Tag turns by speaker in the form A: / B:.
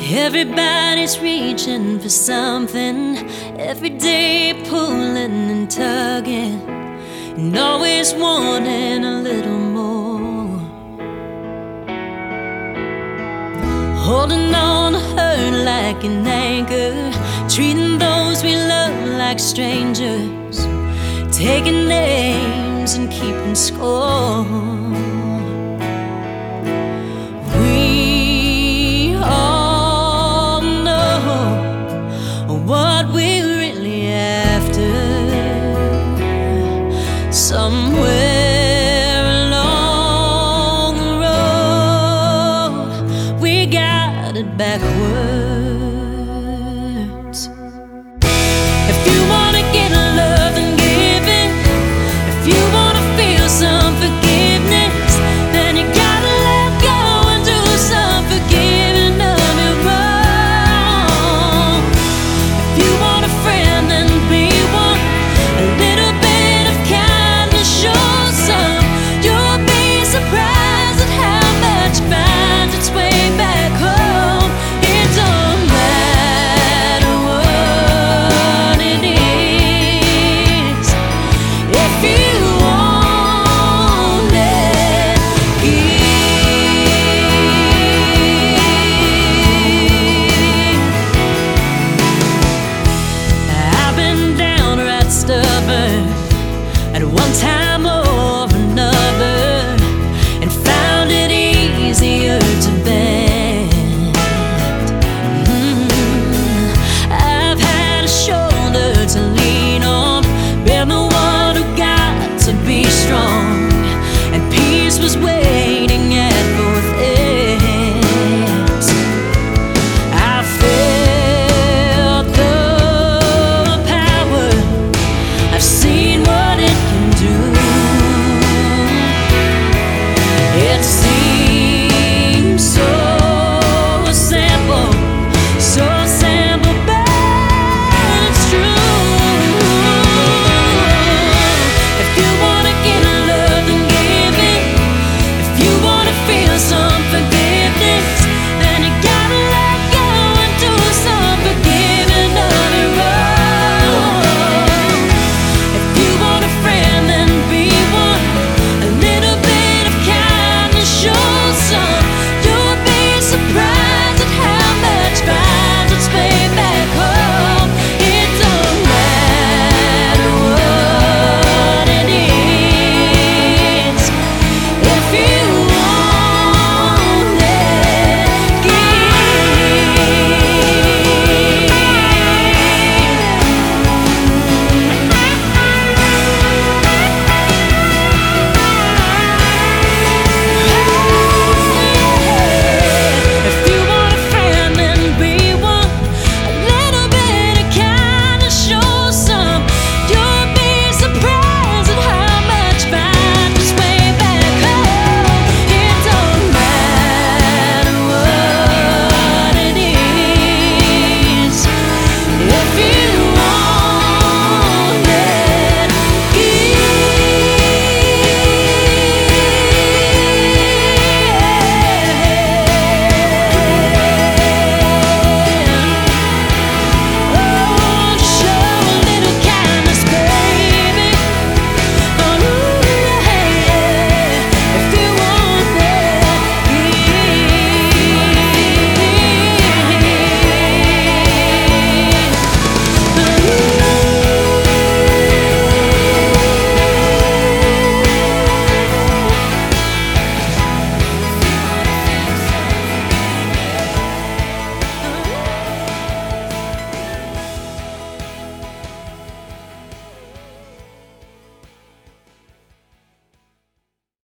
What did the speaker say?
A: Everybody's reaching for something, every day pulling and tugging, and always wanting a little more. Holding on to hurt like an anchor, treating those we love like strangers, taking names and keeping score. What we're really after, somewhere along the road, we got it backwards. If you wanna get love, then give it. If you wanna feel some forgiveness, then you gotta let go and do some forgiving of your wrong. If you want a friend, then be one. A little bit of kindness, show some. You'll be surprised at how much finds its way back home. It don't matter what it is, if you want it, I've been down, right, stubborn at one time or